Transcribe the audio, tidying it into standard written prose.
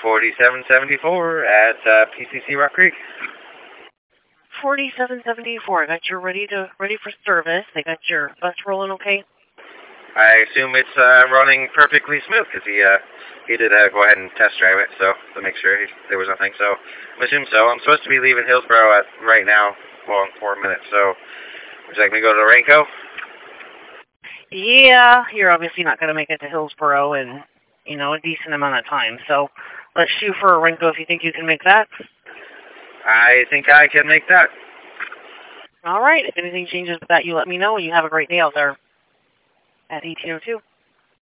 4774 at PCC Rock Creek. 4774. I got you ready for service. I got your bus rolling okay? I assume it's running perfectly smooth because he did go ahead and test drive it, so to make sure there was nothing. So I assume so. I'm supposed to be leaving Hillsboro right now, well, in 4 minutes. So would you like me to go to Rainco? Yeah, you're obviously not going to make it to Hillsboro in, a decent amount of time. So let's shoot for a Rainco if you think you can make that. I think I can make that. All right. If anything changes with that, you let me know, and you have a great day out there at 1802.